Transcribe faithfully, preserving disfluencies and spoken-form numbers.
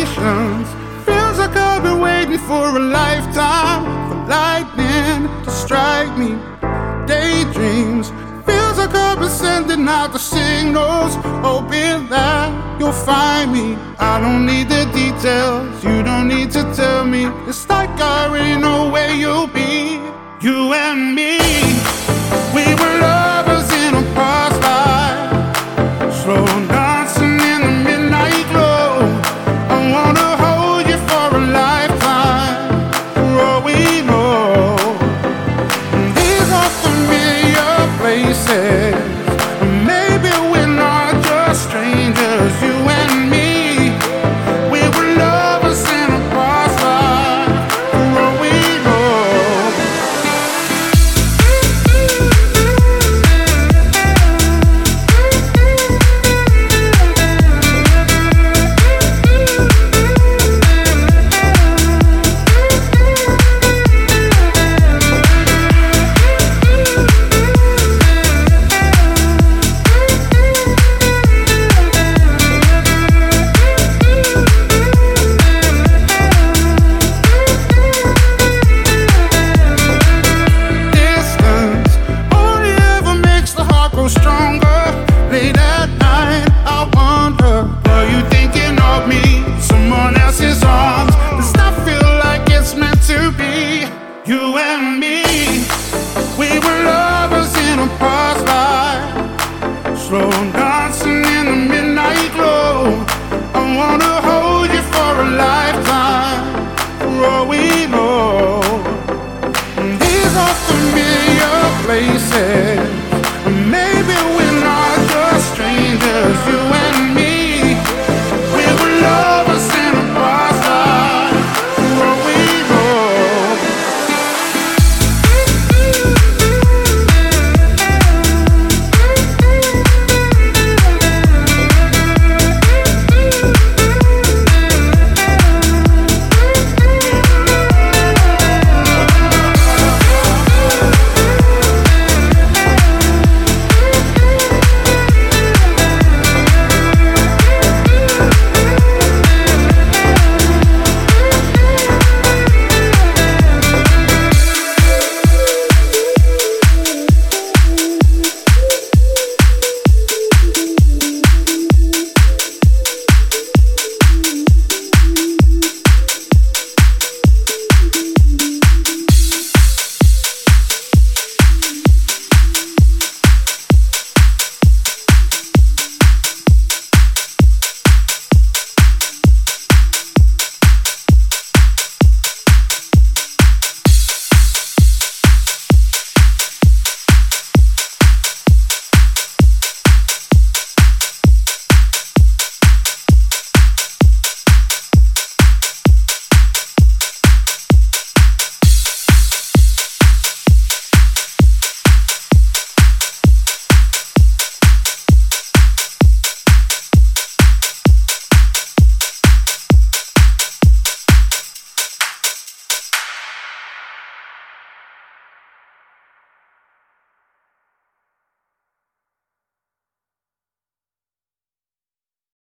constellations. Feels like I've been waiting for a lifetime for lightning to strike me. Daydreams. Feels like I've been sending out the signals, hoping that you'll find me. I don't need the details, you don't need to tell me. It's like I already know where you'll be. You and me, we were lovers in a past life. Slow